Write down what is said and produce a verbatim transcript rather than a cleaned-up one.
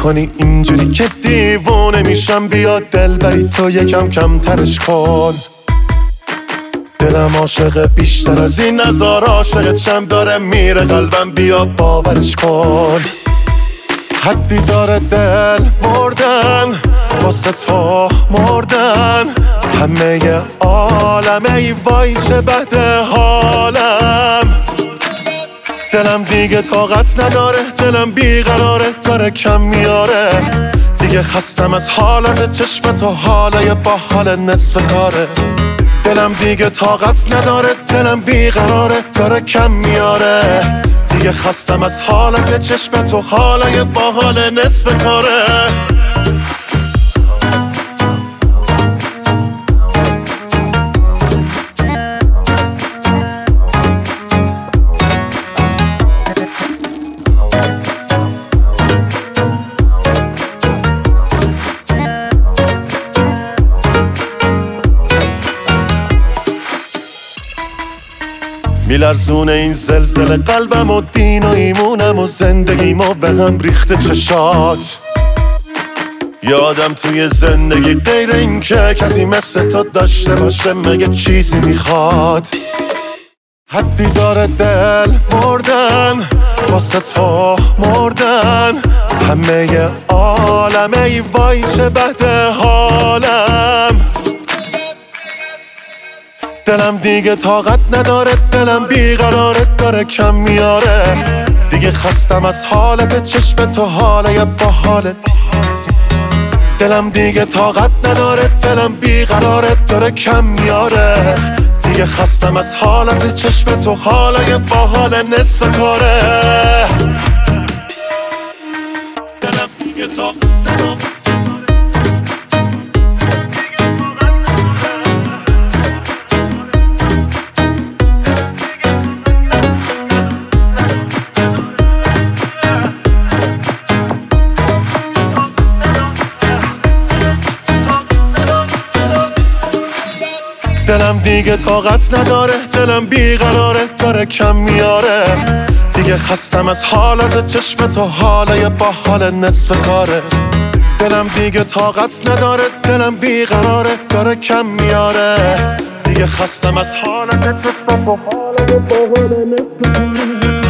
میکنی اینجوری که دیوونه میشم. بیا دل بری تو یکم کم ترش کن. دلم عاشق بیشتر از این نزار عاشقت شم. داره میره قلبم بیا باورش کن. حدی داره دل مردن واسه تو مردن. همه عالمه ای وای چه بده حالم. دلم دیگه طاقت نداره دلم بیقراره داره کم میاره. دیگه خستم از حالت چشم تو حالای با حال نصف کاره. دلم دیگه طاقت نداره دلم بیقراره داره کم میاره. دیگه خستم از حالت چشم تو حالای با حال نصف کاره. میلرزونه این زلزله قلبم و دین و ایمونم و زندگیم و به هم ریخته چشات. یادم توی زندگی غیر این که کسی مثل تو داشته باشه مگه چیزی میخواد. حدی داره دل مردن واسه تو مردن. همه عالمه ای وای چه بده حالم. دلم دیگه طاقت نداره دلم بیقراره داره کم میاره. دیگه خستم از حالت چشم تو حالای با حالت. دلم دیگه طاقت نداره دلم بیقراره داره کم میاره. دیگه خستم از حالت چشم تو حالای با حال نصف کاره. دلم دیگه طاقت نداره. دلم دیگه طاقت نداره دلم بیقراره داره کم میاره. دیگه خستم از حالت چشم تو حالای با حال نصف کاره. دلم دیگه طاقت نداره دلم بیقراره داره کم میاره. دیگه خستم از حالت چشم تو حالای با حال نصف کاره.